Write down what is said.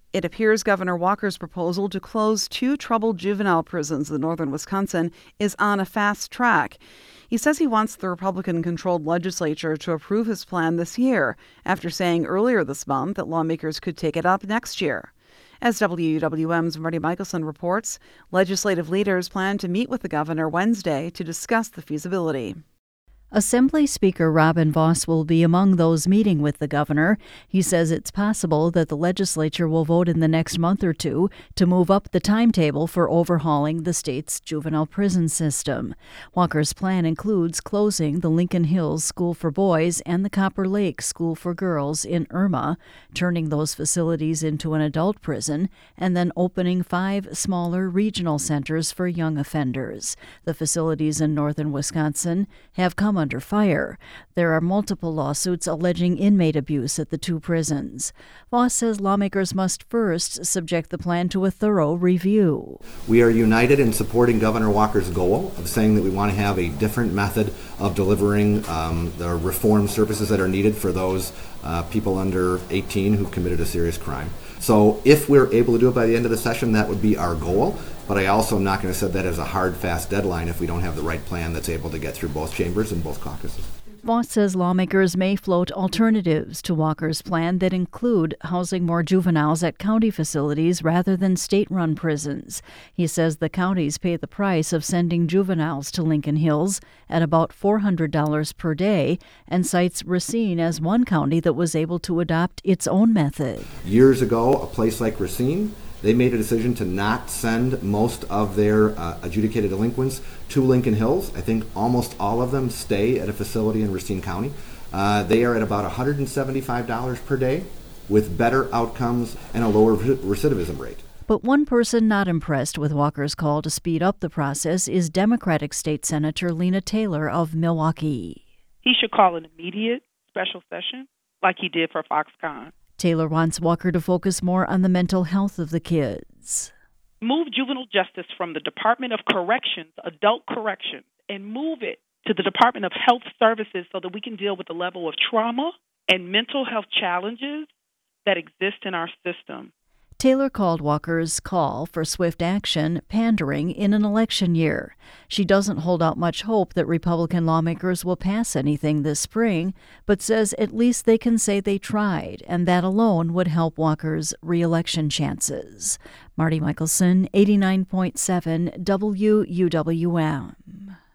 It appears Governor Walker's proposal to close 2 troubled juvenile prisons in northern Wisconsin is on a fast track. He says he wants the Republican-controlled legislature to approve his plan this year, after saying earlier this month that lawmakers could take it up next year. As WWM's Marty Michelson reports, legislative leaders plan to meet with the governor Wednesday to discuss the feasibility. Assembly Speaker Robin Vos will be among those meeting with the governor. He says it's possible that the legislature will vote in the next month or two to move up the timetable for overhauling the state's juvenile prison system. Walker's plan includes closing the Lincoln Hills School for Boys and the Copper Lake School for Girls in Irma, turning those facilities into an adult prison, and then opening 5 smaller regional centers for young offenders. The facilities in northern Wisconsin have come under fire. There are multiple lawsuits alleging inmate abuse at the 2 prisons. Vos says lawmakers must first subject the plan to a thorough review. We are united in supporting Governor Walker's goal of saying that we want to have a different method of delivering the reform services that are needed for those people under 18 who've committed a serious crime. So if we're able to do it by the end of the session, that would be our goal. But I also am not going to set that as a hard, fast deadline if we don't have the right plan that's able to get through both chambers and both caucuses. Vos says lawmakers may float alternatives to Walker's plan that include housing more juveniles at county facilities rather than state-run prisons. He says the counties pay the price of sending juveniles to Lincoln Hills at about $400 per day, and cites Racine as one county that was able to adopt its own method. Years ago, a place like Racine, they made a decision to not send most of their adjudicated delinquents to Lincoln Hills. I think almost all of them stay at a facility in Racine County. They are at about $175 per day with better outcomes and a lower recidivism rate. But one person not impressed with Walker's call to speed up the process is Democratic State Senator Lena Taylor of Milwaukee. He should call an immediate special session like he did for Foxconn. Taylor wants Walker to focus more on the mental health of the kids. Move juvenile justice from the Department of Corrections, Adult Corrections, and move it to the Department of Health Services so that we can deal with the level of trauma and mental health challenges that exist in our system. Taylor called Walker's call for swift action pandering in an election year. She doesn't hold out much hope that Republican lawmakers will pass anything this spring, but says at least they can say they tried, and that alone would help Walker's re-election chances. Marty Michelson, 89.7 WUWM.